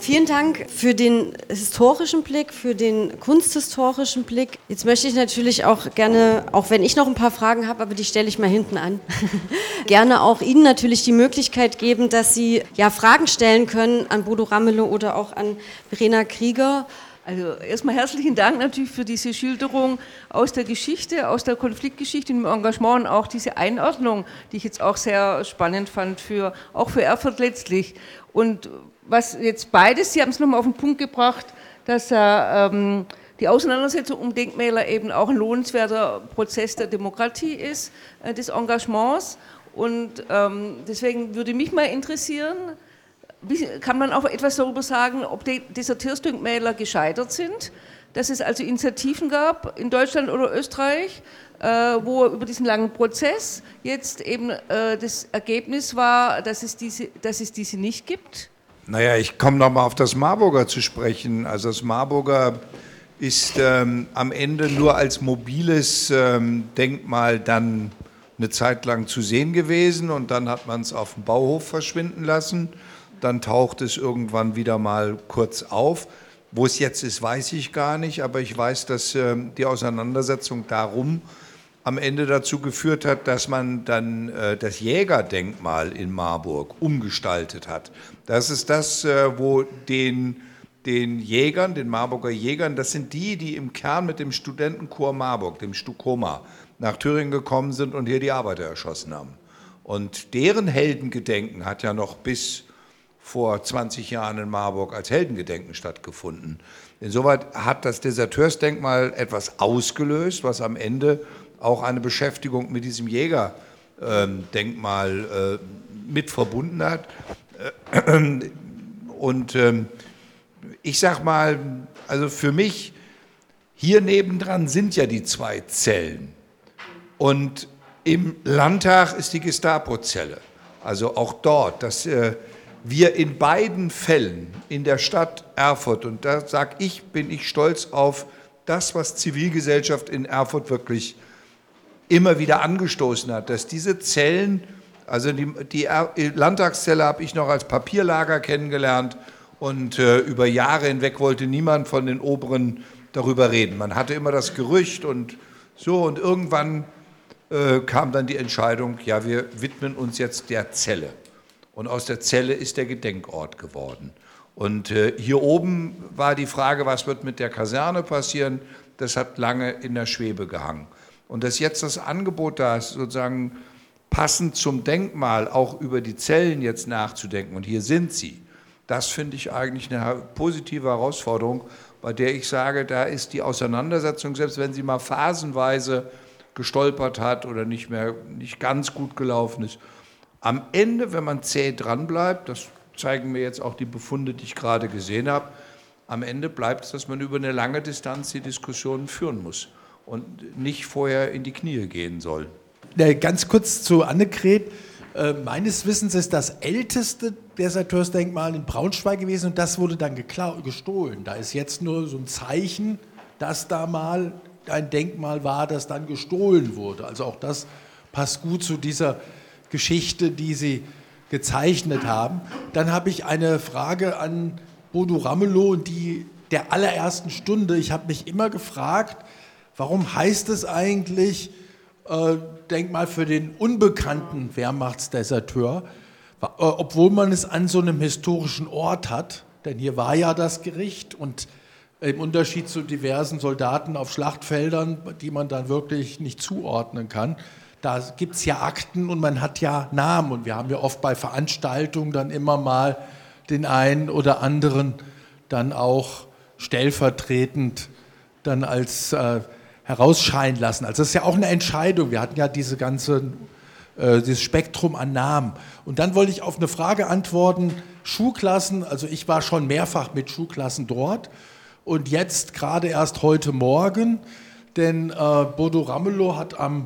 Vielen Dank für den historischen Blick, für den kunsthistorischen Blick. Jetzt möchte ich natürlich auch gerne, auch wenn ich noch ein paar Fragen habe, aber die stelle ich mal hinten an, gerne auch Ihnen natürlich die Möglichkeit geben, dass Sie ja Fragen stellen können an Bodo Ramelow oder auch an Verena Krieger. Also erstmal herzlichen Dank natürlich für diese Schilderung aus der Geschichte, aus der Konfliktgeschichte im Engagement und auch diese Einordnung, die ich jetzt auch sehr spannend fand, auch für Erfurt letztlich. Und was jetzt beides, Sie haben es nochmal auf den Punkt gebracht, dass die Auseinandersetzung um Denkmäler eben auch ein lohnenswerter Prozess der Demokratie ist, des Engagements. Und deswegen würde mich mal interessieren, kann man auch etwas darüber sagen, ob die Deserteursdenkmäler gescheitert sind, dass es also Initiativen gab in Deutschland oder Österreich, wo über diesen langen Prozess jetzt eben das Ergebnis war, dass es diese nicht gibt? Naja, ich komme nochmal auf das Marburger zu sprechen. Also das Marburger ist am Ende nur als mobiles Denkmal dann eine Zeit lang zu sehen gewesen und dann hat man es auf dem Bauhof verschwinden lassen. Dann taucht es irgendwann wieder mal kurz auf. Wo es jetzt ist, weiß ich gar nicht, aber ich weiß, dass die Auseinandersetzung darum am Ende dazu geführt hat, dass man dann das Jägerdenkmal in Marburg umgestaltet hat. Das ist das, wo den Jägern, den Marburger Jägern, das sind die im Kern mit dem Studentenchor Marburg, dem Stukoma, nach Thüringen gekommen sind und hier die Arbeiter erschossen haben. Und deren Heldengedenken hat ja noch bis vor 20 Jahren in Marburg als Heldengedenken stattgefunden. Insoweit hat das Deserteursdenkmal etwas ausgelöst, was am Ende auch eine Beschäftigung mit diesem Jägerdenkmal mit verbunden hat. Und ich sag mal, also für mich, hier nebendran sind ja die 2 Zellen. Und im Landtag ist die Gestapo-Zelle. Also auch dort, dass wir in beiden Fällen in der Stadt Erfurt, und da sage ich, bin ich stolz auf das, was Zivilgesellschaft in Erfurt wirklich immer wieder angestoßen hat, dass diese Zellen, also die Landtagszelle habe ich noch als Papierlager kennengelernt und über Jahre hinweg wollte niemand von den Oberen darüber reden. Man hatte immer das Gerücht und so und irgendwann kam dann die Entscheidung, ja, wir widmen uns jetzt der Zelle. Und aus der Zelle ist der Gedenkort geworden. Und hier oben war die Frage, was wird mit der Kaserne passieren? Das hat lange in der Schwebe gehangen. Und dass jetzt das Angebot da ist, sozusagen passend zum Denkmal auch über die Zellen jetzt nachzudenken, und hier sind sie, das finde ich eigentlich eine positive Herausforderung, bei der ich sage, da ist die Auseinandersetzung, selbst wenn sie mal phasenweise gestolpert hat oder nicht ganz gut gelaufen ist, am Ende, wenn man zäh dranbleibt, das zeigen mir jetzt auch die Befunde, die ich gerade gesehen habe, am Ende bleibt es, dass man über eine lange Distanz die Diskussionen führen muss und nicht vorher in die Knie gehen soll. Ganz kurz zu Annegret. Meines Wissens ist das älteste Deserteursdenkmal in Braunschweig gewesen und das wurde dann gestohlen. Da ist jetzt nur so ein Zeichen, dass da mal ein Denkmal war, das dann gestohlen wurde. Also auch das passt gut zu dieser Geschichte, die Sie gezeichnet haben. Dann habe ich eine Frage an Bodo Ramelow, der allerersten Stunde. Ich habe mich immer gefragt, warum heißt es eigentlich Denkmal für den unbekannten Wehrmachtsdeserteur, obwohl man es an so einem historischen Ort hat, denn hier war ja das Gericht und im Unterschied zu diversen Soldaten auf Schlachtfeldern, die man dann wirklich nicht zuordnen kann, da gibt es ja Akten und man hat ja Namen und wir haben ja oft bei Veranstaltungen dann immer mal den einen oder anderen dann auch stellvertretend dann als herausscheinen lassen. Also das ist ja auch eine Entscheidung. Wir hatten ja dieses Spektrum an Namen. Und dann wollte ich auf eine Frage antworten, Schulklassen, also ich war schon mehrfach mit Schulklassen dort und jetzt gerade erst heute Morgen, denn Bodo Ramelow hat am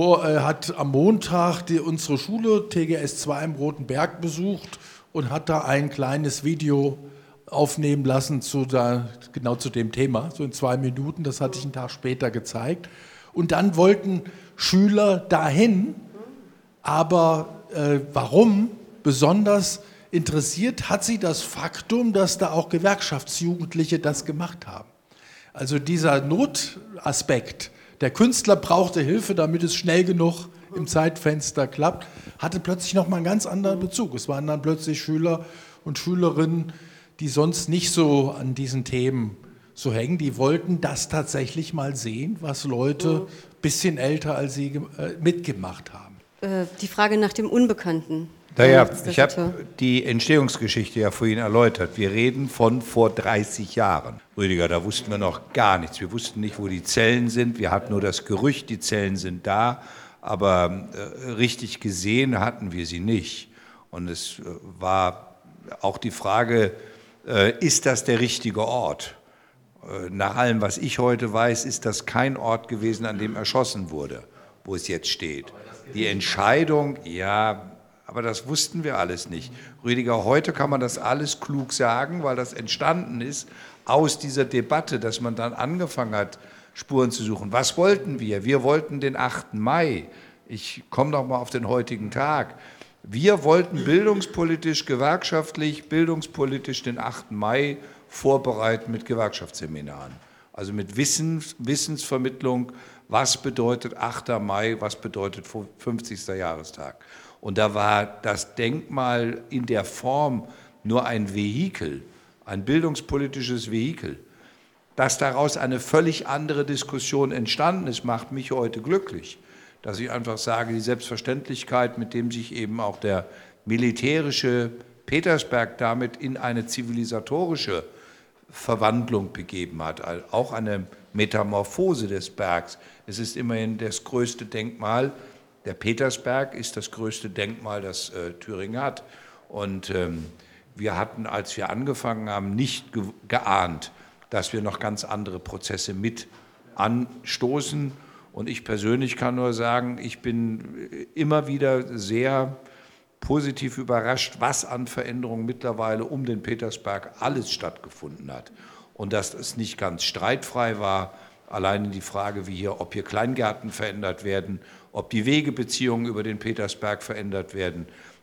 Montag unsere Schule TGS 2 im Roten Berg besucht und hat da ein kleines Video aufnehmen lassen genau zu dem Thema, so in 2 Minuten, das hatte ich einen Tag später gezeigt. Und dann wollten Schüler dahin, aber warum? Besonders interessiert hat sie das Faktum, dass da auch Gewerkschaftsjugendliche das gemacht haben. Also dieser Notaspekt, der Künstler brauchte Hilfe, damit es schnell genug im Zeitfenster klappt, hatte plötzlich nochmal einen ganz anderen Bezug. Es waren dann plötzlich Schüler und Schülerinnen, die sonst nicht so an diesen Themen so hängen, die wollten das tatsächlich mal sehen, was Leute ein bisschen älter als sie mitgemacht haben. Die Frage nach dem Unbekannten. Naja, ich habe die Entstehungsgeschichte ja vorhin erläutert. Wir reden von vor 30 Jahren. Rüdiger, da wussten wir noch gar nichts. Wir wussten nicht, wo die Zellen sind. Wir hatten nur das Gerücht, die Zellen sind da. Aber richtig gesehen hatten wir sie nicht. Und es war auch die Frage, ist das der richtige Ort? Nach allem, was ich heute weiß, ist das kein Ort gewesen, an dem erschossen wurde, wo es jetzt steht. Die Entscheidung, ja, aber das wussten wir alles nicht. Rüdiger, heute kann man das alles klug sagen, weil das entstanden ist aus dieser Debatte, dass man dann angefangen hat, Spuren zu suchen. Was wollten wir? Wir wollten den 8. Mai. Ich komme noch mal auf den heutigen Tag. Wir wollten bildungspolitisch, gewerkschaftlich, bildungspolitisch den 8. Mai vorbereiten mit Gewerkschaftsseminaren. Also mit Wissensvermittlung, was bedeutet 8. Mai, was bedeutet 50. Jahrestag. Und da war das Denkmal in der Form nur ein Vehikel, ein bildungspolitisches Vehikel. Dass daraus eine völlig andere Diskussion entstanden ist, macht mich heute glücklich. Dass ich einfach sage, die Selbstverständlichkeit, mit dem sich eben auch der militärische Petersberg damit in eine zivilisatorische Verwandlung begeben hat, auch eine Metamorphose des Bergs. Es ist immerhin das größte Denkmal. Der Petersberg ist das größte Denkmal, das Thüringen hat. Und wir hatten, als wir angefangen haben, nicht geahnt, dass wir noch ganz andere Prozesse mit anstoßen. Und ich persönlich kann nur sagen, ich bin immer wieder sehr positiv überrascht, was an Veränderungen mittlerweile um den Petersberg alles stattgefunden hat. Und dass es nicht ganz streitfrei war, allein die Frage, ob hier Kleingärten verändert werden, ob die Wegebeziehungen über den Petersberg verändert werden.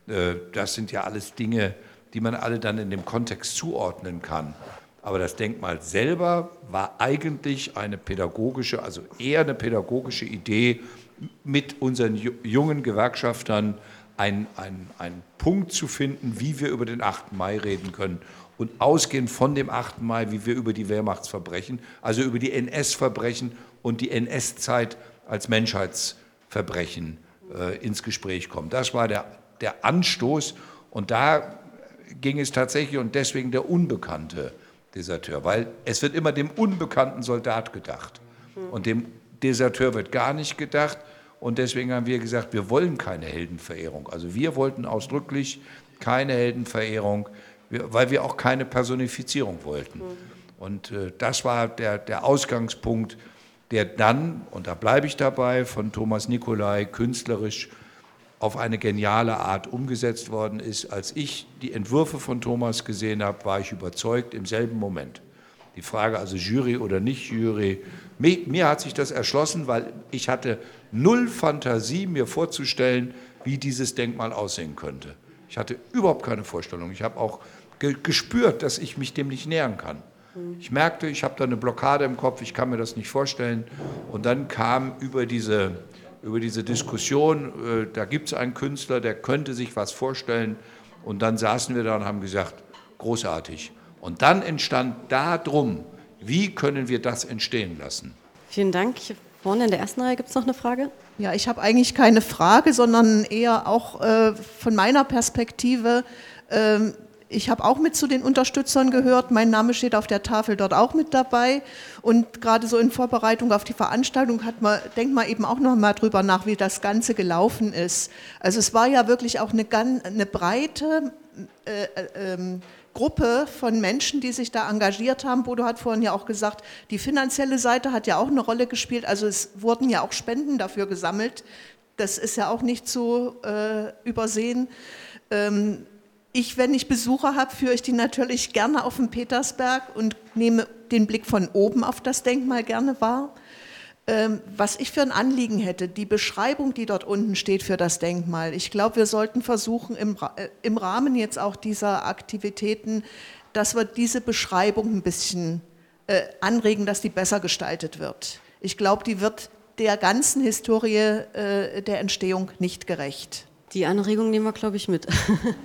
Das sind ja alles Dinge, die man alle dann in dem Kontext zuordnen kann. Aber das Denkmal selber war eigentlich eine pädagogische, also eher eine pädagogische Idee, mit unseren jungen Gewerkschaftern einen Punkt zu finden, wie wir über den 8. Mai reden können. Und ausgehend von dem 8. Mai, wie wir über die Wehrmachtsverbrechen, also über die NS-Verbrechen und die NS-Zeit als Menschheitsverbrechen ins Gespräch kommen. Das war der Anstoß und da ging es tatsächlich, und deswegen der unbekannte Deserteur, weil es wird immer dem unbekannten Soldat gedacht und dem Deserteur wird gar nicht gedacht und deswegen haben wir gesagt, wir wollen keine Heldenverehrung. Also wir wollten ausdrücklich keine Heldenverehrung, weil wir auch keine Personifizierung wollten. Und das war der Ausgangspunkt, der dann, und da bleibe ich dabei, von Thomas Nicolai künstlerisch auf eine geniale Art umgesetzt worden ist. Als ich die Entwürfe von Thomas gesehen habe, war ich überzeugt im selben Moment. Die Frage also Jury oder nicht Jury, mir hat sich das erschlossen, weil ich hatte null Fantasie, mir vorzustellen, wie dieses Denkmal aussehen könnte. Ich hatte überhaupt keine Vorstellung. Ich habe auch gespürt, dass ich mich dem nicht nähern kann. Ich merkte, ich habe da eine Blockade im Kopf, ich kann mir das nicht vorstellen. Und dann kam über diese Diskussion, da gibt es einen Künstler, der könnte sich was vorstellen. Und dann saßen wir da und haben gesagt, großartig. Und dann entstand darum, wie können wir das entstehen lassen. Vielen Dank. Hier vorne in der ersten Reihe gibt es noch eine Frage. Ja, ich habe eigentlich keine Frage, sondern eher auch von meiner Perspektive. Ich habe auch mit zu den Unterstützern gehört, mein Name steht auf der Tafel dort auch mit dabei und gerade so in Vorbereitung auf die Veranstaltung denkt man eben auch noch mal drüber nach, wie das Ganze gelaufen ist. Also es war ja wirklich auch eine breite Gruppe von Menschen, die sich da engagiert haben. Bodo hat vorhin ja auch gesagt, die finanzielle Seite hat ja auch eine Rolle gespielt, also es wurden ja auch Spenden dafür gesammelt, das ist ja auch nicht zu übersehen. Wenn ich Besucher habe, führe ich die natürlich gerne auf den Petersberg und nehme den Blick von oben auf das Denkmal gerne wahr. Was ich für ein Anliegen hätte, die Beschreibung, die dort unten steht für das Denkmal. Ich glaube, wir sollten versuchen, im Rahmen jetzt auch dieser Aktivitäten, dass wir diese Beschreibung ein bisschen anregen, dass die besser gestaltet wird. Ich glaube, die wird der ganzen Historie der Entstehung nicht gerecht. Die Anregung nehmen wir, glaube ich, mit.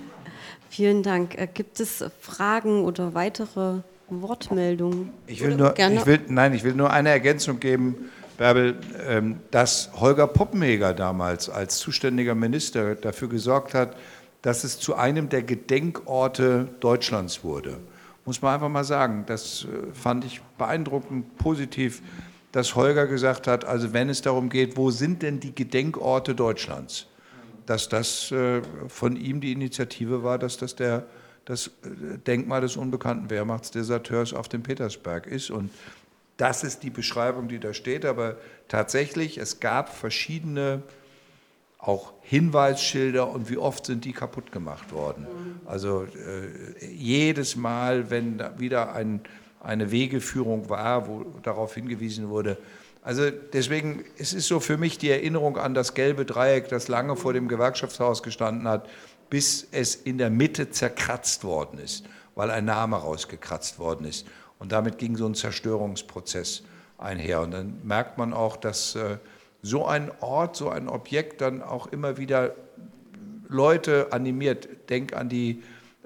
Vielen Dank. Gibt es Fragen oder weitere Wortmeldungen? Ich will nur eine Ergänzung geben, Bärbel, dass Holger Poppenheger damals als zuständiger Minister dafür gesorgt hat, dass es zu einem der Gedenkorte Deutschlands wurde. Muss man einfach mal sagen, das fand ich beeindruckend positiv, dass Holger gesagt hat, also wenn es darum geht, wo sind denn die Gedenkorte Deutschlands, dass das von ihm die Initiative war, dass das das Denkmal des unbekannten Wehrmachtsdeserteurs auf dem Petersberg ist. Und das ist die Beschreibung, die da steht. Aber tatsächlich, es gab verschiedene auch Hinweisschilder und wie oft sind die kaputt gemacht worden. Also jedes Mal, wenn da wieder eine Wegeführung war, wo darauf hingewiesen wurde. Also deswegen, es ist so für mich die Erinnerung an das gelbe Dreieck, das lange vor dem Gewerkschaftshaus gestanden hat, bis es in der Mitte zerkratzt worden ist, weil ein Name rausgekratzt worden ist. Und damit ging so ein Zerstörungsprozess einher. Und dann merkt man auch, dass so ein Ort, so ein Objekt dann auch immer wieder Leute animiert. Denk an die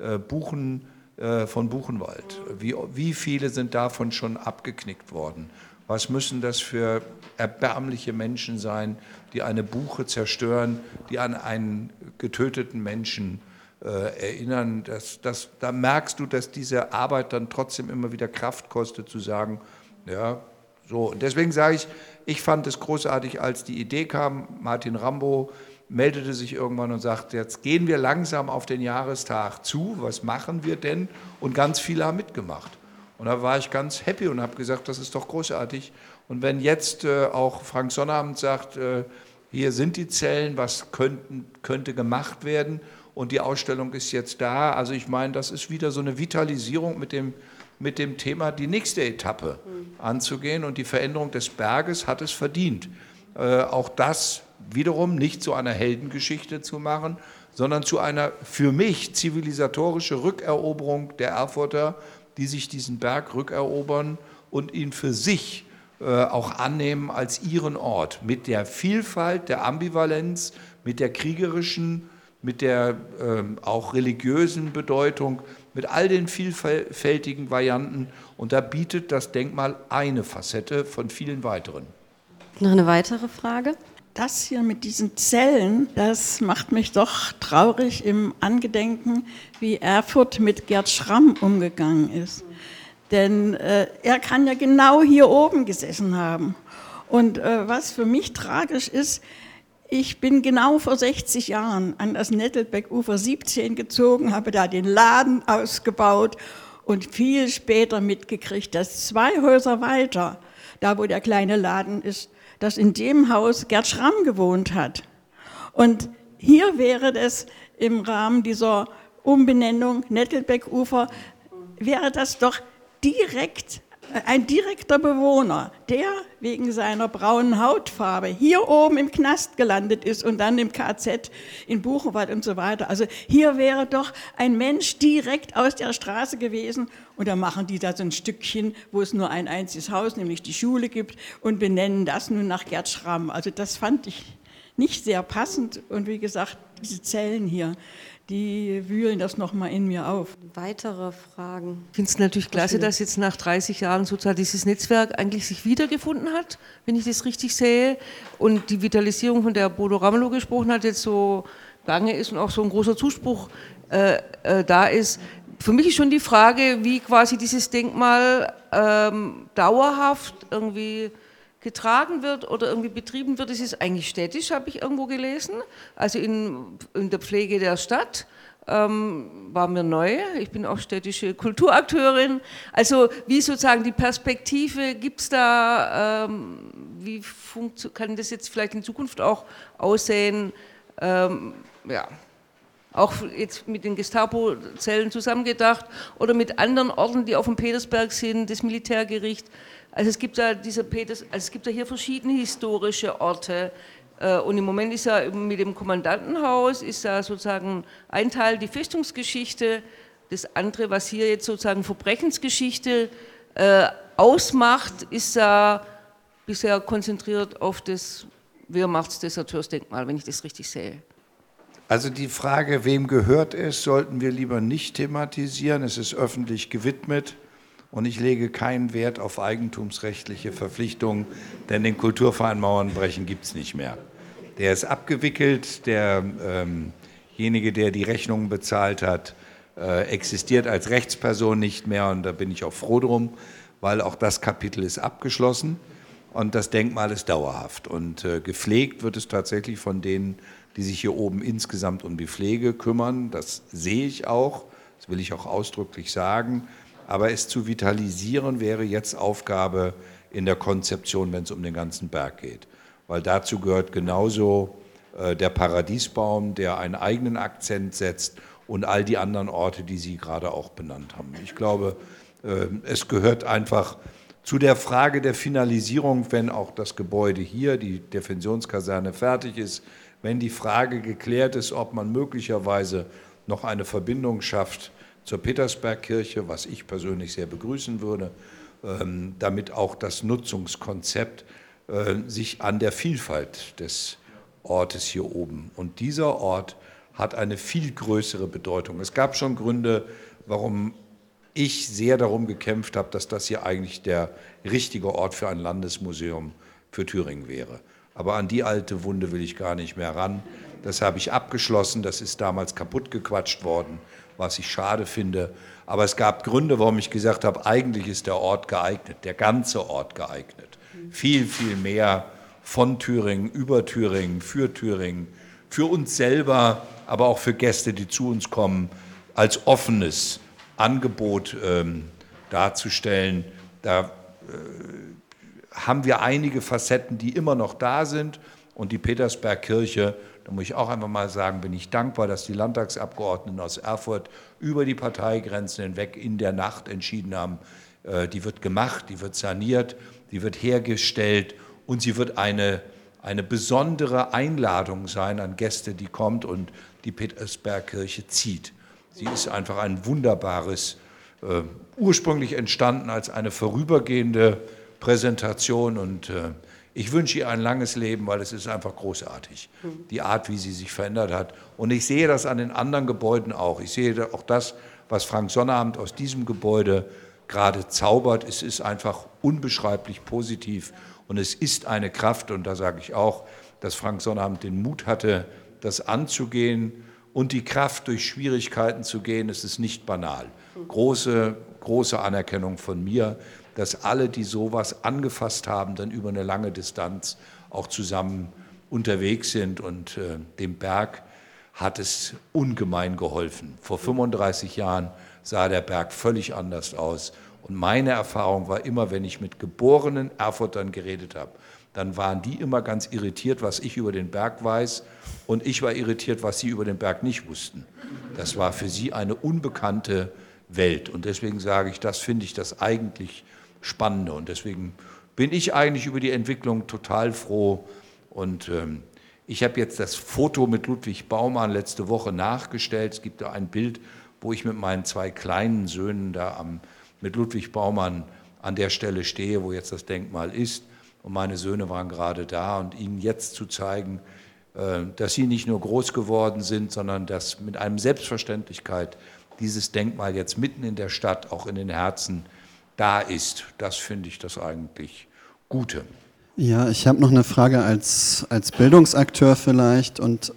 Buchen von Buchenwald. Wie viele sind davon schon abgeknickt worden? Was müssen das für erbärmliche Menschen sein, die eine Buche zerstören, die an einen getöteten Menschen erinnern? Da merkst du, dass diese Arbeit dann trotzdem immer wieder Kraft kostet, zu sagen, ja, so. Und deswegen sage ich fand es großartig, als die Idee kam, Martin Rambow meldete sich irgendwann und sagte, jetzt gehen wir langsam auf den Jahrestag zu, was machen wir denn? Und ganz viele haben mitgemacht. Und da war ich ganz happy und habe gesagt, das ist doch großartig. Und wenn jetzt auch Frank Sonnabend sagt, hier sind die Zellen, was könnte gemacht werden und die Ausstellung ist jetzt da. Also ich meine, das ist wieder so eine Vitalisierung mit dem Thema, die nächste Etappe anzugehen. Und die Veränderung des Berges hat es verdient. Auch das wiederum nicht zu einer Heldengeschichte zu machen, sondern zu einer für mich zivilisatorische Rückeroberung der Erfurter, die sich diesen Berg rückerobern und ihn für sich auch annehmen als ihren Ort. Mit der Vielfalt, der Ambivalenz, mit der kriegerischen, mit der auch religiösen Bedeutung, mit all den vielfältigen Varianten. Und da bietet das Denkmal eine Facette von vielen weiteren. Noch eine weitere Frage? Das hier mit diesen Zellen, das macht mich doch traurig im Angedenken, wie Erfurt mit Gerd Schramm umgegangen ist. Denn er kann ja genau hier oben gesessen haben. Und was für mich tragisch ist, ich bin genau vor 60 Jahren an das Nettelbeckufer 17 gezogen, habe da den Laden ausgebaut und viel später mitgekriegt, dass 2 Häuser weiter, da wo der kleine Laden ist, dass in dem Haus Gerd Schramm gewohnt hat. Und hier wäre das im Rahmen dieser Umbenennung Nettelbeckufer, wäre das doch ein direkter Bewohner, der wegen seiner braunen Hautfarbe hier oben im Knast gelandet ist und dann im KZ in Buchenwald und so weiter. Also hier wäre doch ein Mensch direkt aus der Straße gewesen und dann machen die da so ein Stückchen, wo es nur ein einziges Haus, nämlich die Schule gibt und benennen das nun nach Gerd Schramm. Also das fand ich nicht sehr passend und wie gesagt, diese Zellen hier, die wühlen das nochmal in mir auf. Weitere Fragen? Ich finde es natürlich klasse, dass jetzt nach 30 Jahren sozusagen dieses Netzwerk eigentlich sich wiedergefunden hat, wenn ich das richtig sehe. Und die Vitalisierung, von der Bodo Ramelow gesprochen hat, jetzt so gange ist und auch so ein großer Zuspruch da ist. Für mich ist schon die Frage, wie quasi dieses Denkmal dauerhaft irgendwie getragen wird oder irgendwie betrieben wird. Es ist eigentlich städtisch, habe ich irgendwo gelesen, also in der Pflege der Stadt. War mir neu, ich bin auch städtische Kulturakteurin. Also wie sozusagen die Perspektive, gibt es da, wie kann das jetzt vielleicht in Zukunft auch aussehen? Ja. auch jetzt mit den Gestapo-Zellen zusammengedacht oder mit anderen Orten, die auf dem Petersberg sind, das Militärgericht. Also es gibt da hier verschiedene historische Orte. Und im Moment ist ja mit dem Kommandantenhaus ist ja sozusagen ein Teil die Festungsgeschichte, das andere, was hier jetzt sozusagen Verbrechensgeschichte ausmacht, ist ja bisher konzentriert auf das Wehrmachtsdeserteursdenkmal, wenn ich das richtig sehe. Also die Frage, wem gehört es, sollten wir lieber nicht thematisieren. Es ist öffentlich gewidmet und ich lege keinen Wert auf eigentumsrechtliche Verpflichtungen, denn den Kulturverein Mauernbrechen gibt es nicht mehr. Der ist abgewickelt, derjenige, der die Rechnungen bezahlt hat, existiert als Rechtsperson nicht mehr und da bin ich auch froh drum, weil auch das Kapitel ist abgeschlossen und das Denkmal ist dauerhaft. Und gepflegt wird es tatsächlich von denen, die sich hier oben insgesamt um die Pflege kümmern. Das sehe ich auch, das will ich auch ausdrücklich sagen. Aber es zu vitalisieren wäre jetzt Aufgabe in der Konzeption, wenn es um den ganzen Berg geht. Weil dazu gehört genauso der Paradiesbaum, der einen eigenen Akzent setzt und all die anderen Orte, die Sie gerade auch benannt haben. Ich glaube, es gehört einfach zu der Frage der Finalisierung, wenn auch das Gebäude hier, die Defensionskaserne, fertig ist, wenn die Frage geklärt ist, ob man möglicherweise noch eine Verbindung schafft zur Petersbergkirche, was ich persönlich sehr begrüßen würde, damit auch das Nutzungskonzept sich an der Vielfalt des Ortes hier oben. Und dieser Ort hat eine viel größere Bedeutung. Es gab schon Gründe, warum ich sehr darum gekämpft habe, dass das hier eigentlich der richtige Ort für ein Landesmuseum für Thüringen wäre. Aber an die alte Wunde will ich gar nicht mehr ran. Das habe ich abgeschlossen, das ist damals kaputt gequatscht worden, was ich schade finde. Aber es gab Gründe, warum ich gesagt habe, eigentlich ist der Ort geeignet, der ganze Ort geeignet. Viel, viel mehr von Thüringen, über Thüringen, für uns selber, aber auch für Gäste, die zu uns kommen, als offenes Angebot darzustellen. Da haben wir einige Facetten, die immer noch da sind. Und die Petersbergkirche, da muss ich auch einfach mal sagen, bin ich dankbar, dass die Landtagsabgeordneten aus Erfurt über die Parteigrenzen hinweg in der Nacht entschieden haben, die wird gemacht, die wird saniert, die wird hergestellt und sie wird eine besondere Einladung sein an Gäste, die kommt und die Petersbergkirche zieht. Sie ist einfach ein wunderbares, ursprünglich entstanden als eine vorübergehende Präsentation und ich wünsche ihr ein langes Leben, weil es ist einfach großartig, die Art, wie sie sich verändert hat. Und ich sehe das an den anderen Gebäuden auch. Ich sehe auch das, was Frank Sonnabend aus diesem Gebäude gerade zaubert. Es ist einfach unbeschreiblich positiv und es ist eine Kraft. Und da sage ich auch, dass Frank Sonnabend den Mut hatte, das anzugehen und die Kraft, durch Schwierigkeiten zu gehen. Es ist nicht banal. Große, große Anerkennung von mir, dass alle, die sowas angefasst haben, dann über eine lange Distanz auch zusammen unterwegs sind. Und dem Berg hat es ungemein geholfen. Vor 35 Jahren sah der Berg völlig anders aus. Und meine Erfahrung war immer, wenn ich mit geborenen Erfurtern geredet habe, dann waren die immer ganz irritiert, was ich über den Berg weiß. Und ich war irritiert, was sie über den Berg nicht wussten. Das war für sie eine unbekannte Welt. Und deswegen sage ich, das finde ich das eigentlich Spannende. Und deswegen bin ich eigentlich über die Entwicklung total froh. Und ich habe jetzt das Foto mit Ludwig Baumann letzte Woche nachgestellt. Es gibt da ein Bild, wo ich mit meinen 2 kleinen Söhnen da mit Ludwig Baumann an der Stelle stehe, wo jetzt das Denkmal ist. Und meine Söhne waren gerade da. Und ihnen jetzt zu zeigen, dass sie nicht nur groß geworden sind, sondern dass mit einem Selbstverständlichkeit dieses Denkmal jetzt mitten in der Stadt, auch in den Herzen, da ist. Das finde ich das eigentlich Gute. Ja, ich habe noch eine Frage als Bildungsakteur vielleicht und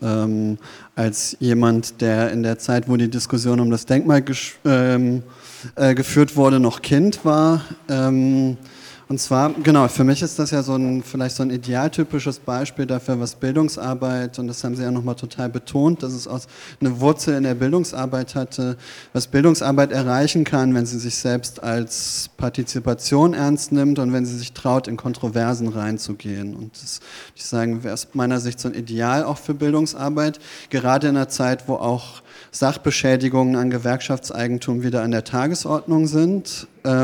als jemand, der in der Zeit, wo die Diskussion um das Denkmal geführt wurde, noch Kind war Und zwar, genau, für mich ist das ja vielleicht so ein idealtypisches Beispiel dafür, was Bildungsarbeit, und das haben Sie ja nochmal total betont, dass es auch eine Wurzel in der Bildungsarbeit hatte, was Bildungsarbeit erreichen kann, wenn sie sich selbst als Partizipation ernst nimmt und wenn sie sich traut, in Kontroversen reinzugehen. Und das, ich sagen, wäre aus meiner Sicht so ein Ideal auch für Bildungsarbeit, gerade in einer Zeit, wo auch Sachbeschädigungen an Gewerkschaftseigentum wieder an der Tagesordnung sind.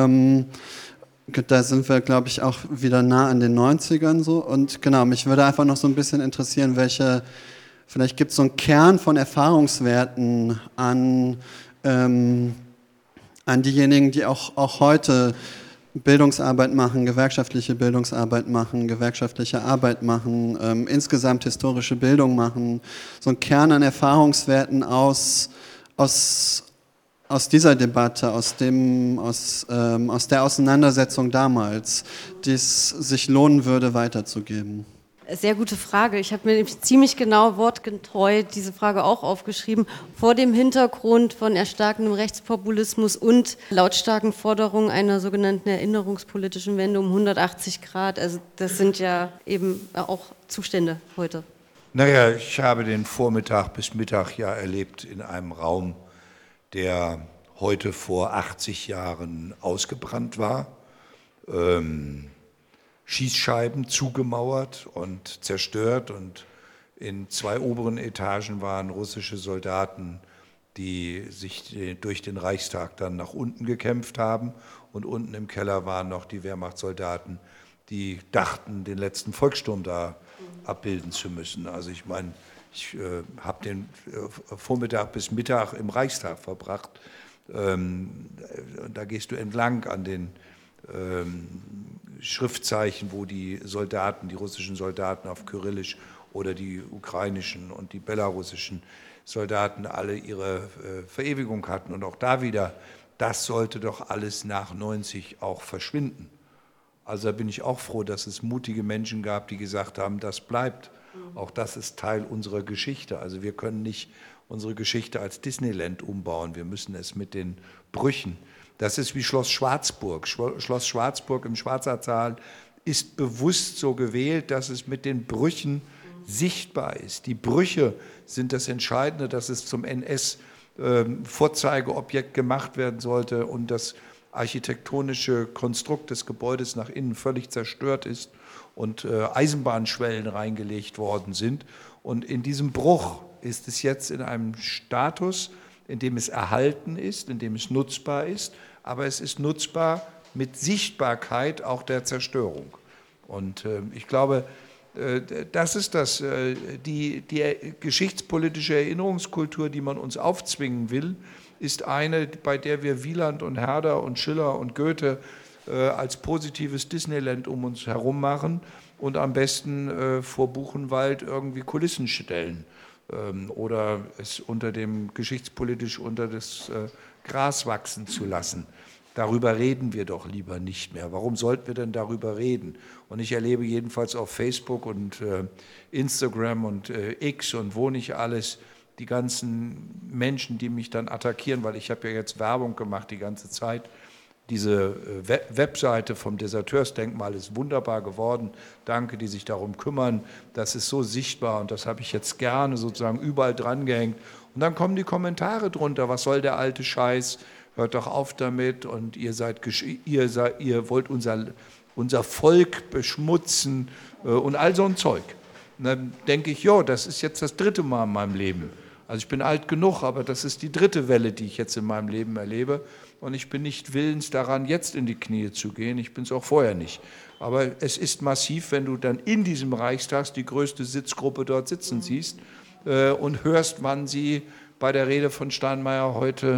Da sind wir, glaube ich, auch wieder nah an den 90ern so. Und genau, mich würde einfach noch so ein bisschen interessieren, vielleicht gibt es so einen Kern von Erfahrungswerten an diejenigen, die auch heute Bildungsarbeit machen, gewerkschaftliche Bildungsarbeit machen, gewerkschaftliche Arbeit machen, insgesamt historische Bildung machen. So ein Kern an Erfahrungswerten aus dieser Debatte, aus der Auseinandersetzung damals, die es sich lohnen würde, weiterzugeben? Sehr gute Frage. Ich habe mir ziemlich genau wortgetreu diese Frage auch aufgeschrieben, vor dem Hintergrund von erstarkendem Rechtspopulismus und lautstarken Forderungen einer sogenannten erinnerungspolitischen Wende um 180 Grad. Also das sind ja eben auch Zustände heute. Naja, ich habe den Vormittag bis Mittag ja erlebt in einem Raum, der heute vor 80 Jahren ausgebrannt war, Schießscheiben zugemauert und zerstört, und in 2 oberen Etagen waren russische Soldaten, die sich durch den Reichstag dann nach unten gekämpft haben, und unten im Keller waren noch die Wehrmachtssoldaten, die dachten, den letzten Volkssturm da abbilden zu müssen. Also ich meine, ich habe den Vormittag bis Mittag im Reichstag verbracht. Da gehst du entlang an den Schriftzeichen, wo die russischen Soldaten auf Kyrillisch oder die ukrainischen und die belarussischen Soldaten alle ihre Verewigung hatten. Und auch da wieder, das sollte doch alles nach 90 auch verschwinden. Also da bin ich auch froh, dass es mutige Menschen gab, die gesagt haben, das bleibt. Auch das ist Teil unserer Geschichte. Also wir können nicht unsere Geschichte als Disneyland umbauen. Wir müssen es mit den Brüchen. Das ist wie Schloss Schwarzburg. Schloss Schwarzburg im Schwarzwaldtal ist bewusst so gewählt, dass es mit den Brüchen sichtbar ist. Die Brüche sind das Entscheidende, dass es zum NS-Vorzeigeobjekt gemacht werden sollte und das architektonische Konstrukt des Gebäudes nach innen völlig zerstört ist und Eisenbahnschwellen reingelegt worden sind. Und in diesem Bruch ist es jetzt in einem Status, in dem es erhalten ist, in dem es nutzbar ist, aber es ist nutzbar mit Sichtbarkeit auch der Zerstörung. Und ich glaube, das ist die geschichtspolitische Erinnerungskultur, die man uns aufzwingen will, ist eine, bei der wir Wieland und Herder und Schiller und Goethe als positives Disneyland um uns herum machen und am besten vor Buchenwald irgendwie Kulissen stellen oder es geschichtspolitisch unter das Gras wachsen zu lassen. Darüber reden wir doch lieber nicht mehr. Warum sollten wir denn darüber reden? Und ich erlebe jedenfalls auf Facebook und Instagram und X und wo nicht alles die ganzen Menschen, die mich dann attackieren, weil ich habe ja jetzt Werbung gemacht die ganze Zeit. Diese Webseite vom Deserteursdenkmal ist wunderbar geworden. Danke, die sich darum kümmern. Das ist so sichtbar und das habe ich jetzt gerne sozusagen überall dran gehängt. Und dann kommen die Kommentare drunter. Was soll der alte Scheiß? Hört doch auf damit und ihr wollt unser Volk beschmutzen und all so ein Zeug. Und dann denke ich, jo, das ist jetzt das 3. Mal in meinem Leben. Also ich bin alt genug, aber das ist die 3. Welle, die ich jetzt in meinem Leben erlebe. Und ich bin nicht willens daran, jetzt in die Knie zu gehen. Ich bin es auch vorher nicht. Aber es ist massiv, wenn du dann in diesem Reichstag die größte Sitzgruppe dort sitzen siehst und hörst, wann sie bei der Rede von Steinmeier heute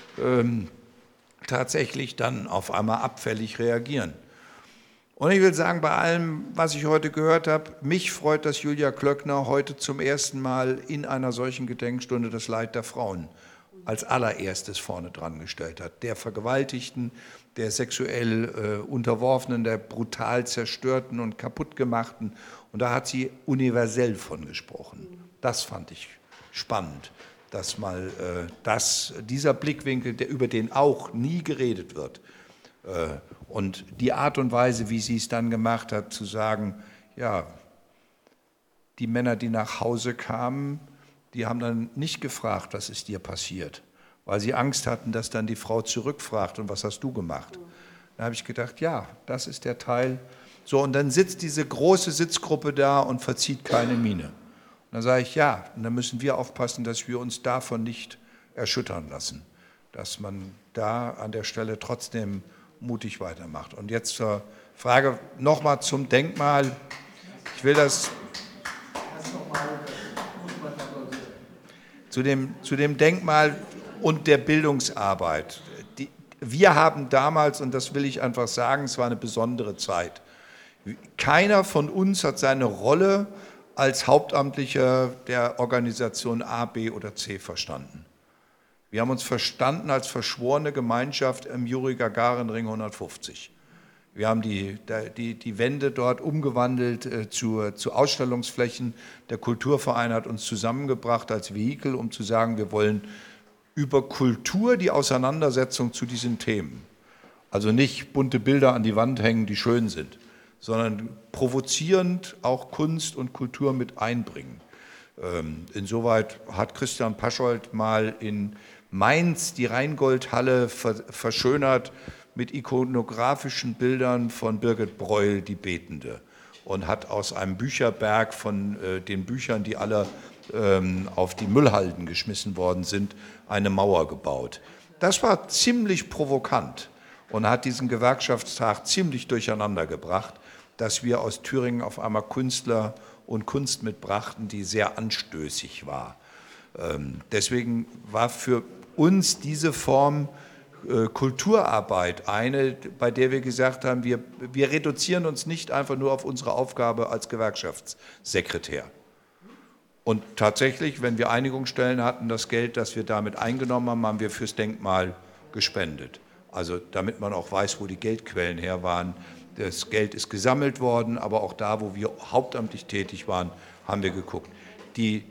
tatsächlich dann auf einmal abfällig reagieren. Und ich will sagen, bei allem, was ich heute gehört habe, mich freut, dass Julia Klöckner heute zum ersten Mal in einer solchen Gedenkstunde das Leid der Frauen als allererstes vorne dran gestellt hat. Der Vergewaltigten, der sexuell Unterworfenen, der brutal Zerstörten und Kaputtgemachten. Und da hat sie universell von gesprochen. Das fand ich spannend, dass mal dieser Blickwinkel, über den auch nie geredet wird, Und die Art und Weise, wie sie es dann gemacht hat, zu sagen, ja, die Männer, die nach Hause kamen, die haben dann nicht gefragt, was ist dir passiert, weil sie Angst hatten, dass dann die Frau zurückfragt, und was hast du gemacht? Da habe ich gedacht, ja, das ist der Teil. So, und dann sitzt diese große Sitzgruppe da und verzieht keine Miene. Und dann sage ich, ja, und dann müssen wir aufpassen, dass wir uns davon nicht erschüttern lassen, dass man da an der Stelle trotzdem mutig weitermacht. Und jetzt zur Frage nochmal zum Denkmal. Ich will das zu dem Denkmal und der Bildungsarbeit. Wir haben damals, und das will ich einfach sagen, es war eine besondere Zeit. Keiner von uns hat seine Rolle als Hauptamtlicher der Organisation A, B oder C verstanden. Wir haben uns verstanden als verschworene Gemeinschaft im Juri Gagarin-Ring 150. Wir haben die Wände dort umgewandelt zu Ausstellungsflächen. Der Kulturverein hat uns zusammengebracht als Vehikel, um zu sagen, wir wollen über Kultur die Auseinandersetzung zu diesen Themen. Also nicht bunte Bilder an die Wand hängen, die schön sind, sondern provozierend auch Kunst und Kultur mit einbringen. Insoweit hat Christian Paschold mal in Mainz die Rheingoldhalle verschönert mit ikonografischen Bildern von Birgit Breuel, die Betende, und hat aus einem Bücherberg von den Büchern, die alle auf die Müllhalden geschmissen worden sind, eine Mauer gebaut. Das war ziemlich provokant und hat diesen Gewerkschaftstag ziemlich durcheinander gebracht, dass wir aus Thüringen auf einmal Künstler und Kunst mitbrachten, die sehr anstößig war. Deswegen war für uns diese Form Kulturarbeit eine, bei der wir gesagt haben, wir reduzieren uns nicht einfach nur auf unsere Aufgabe als Gewerkschaftssekretär. Und tatsächlich, wenn wir Einigungsstellen hatten, das Geld, das wir damit eingenommen haben, haben wir fürs Denkmal gespendet. Also damit man auch weiß, wo die Geldquellen her waren. Das Geld ist gesammelt worden, aber auch da, wo wir hauptamtlich tätig waren, haben wir geguckt. Die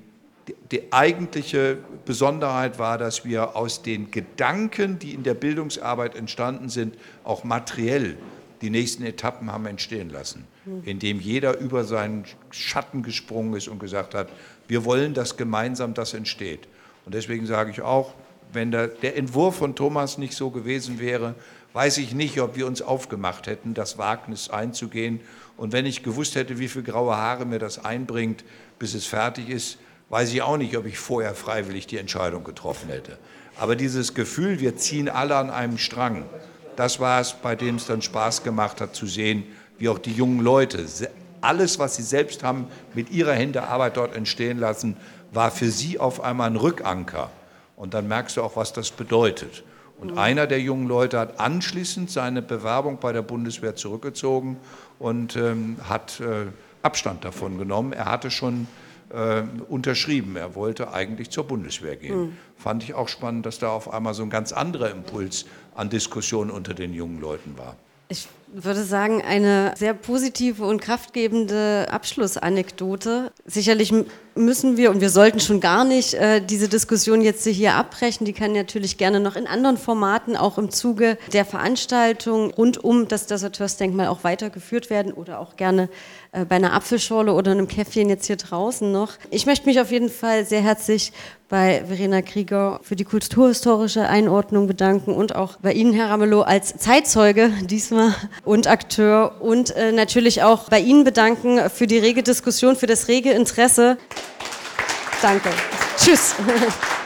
eigentliche Besonderheit war, dass wir aus den Gedanken, die in der Bildungsarbeit entstanden sind, auch materiell die nächsten Etappen haben entstehen lassen, indem jeder über seinen Schatten gesprungen ist und gesagt hat, wir wollen, dass gemeinsam das entsteht. Und deswegen sage ich auch, wenn der Entwurf von Thomas nicht so gewesen wäre, weiß ich nicht, ob wir uns aufgemacht hätten, das Wagnis einzugehen. Und wenn ich gewusst hätte, wie viele graue Haare mir das einbringt, bis es fertig ist, weiß ich auch nicht, ob ich vorher freiwillig die Entscheidung getroffen hätte. Aber dieses Gefühl, wir ziehen alle an einem Strang, das war es, bei dem es dann Spaß gemacht hat zu sehen, wie auch die jungen Leute, alles, was sie selbst haben, mit ihrer Hände Arbeit dort entstehen lassen, war für sie auf einmal ein Rückanker. Und dann merkst du auch, was das bedeutet. Und einer der jungen Leute hat anschließend seine Bewerbung bei der Bundeswehr zurückgezogen und hat Abstand davon genommen. Er hatte schon unterschrieben, er wollte eigentlich zur Bundeswehr gehen. Fand ich auch spannend, dass da auf einmal so ein ganz anderer Impuls an Diskussionen unter den jungen Leuten war. Ich würde sagen, eine sehr positive und kraftgebende Abschlussanekdote. Sicherlich müssen wir, und wir sollten schon gar nicht diese Diskussion jetzt hier abbrechen, die kann natürlich gerne noch in anderen Formaten, auch im Zuge der Veranstaltung rund um das Deserteursdenkmal auch weitergeführt werden oder auch gerne bei einer Apfelschorle oder einem Käffchen jetzt hier draußen noch. Ich möchte mich auf jeden Fall sehr herzlich bei Verena Krieger für die kulturhistorische Einordnung bedanken und auch bei Ihnen, Herr Ramelow, als Zeitzeuge diesmal und Akteur und natürlich auch bei Ihnen bedanken für die rege Diskussion, für das rege Interesse. Danke. Tschüss.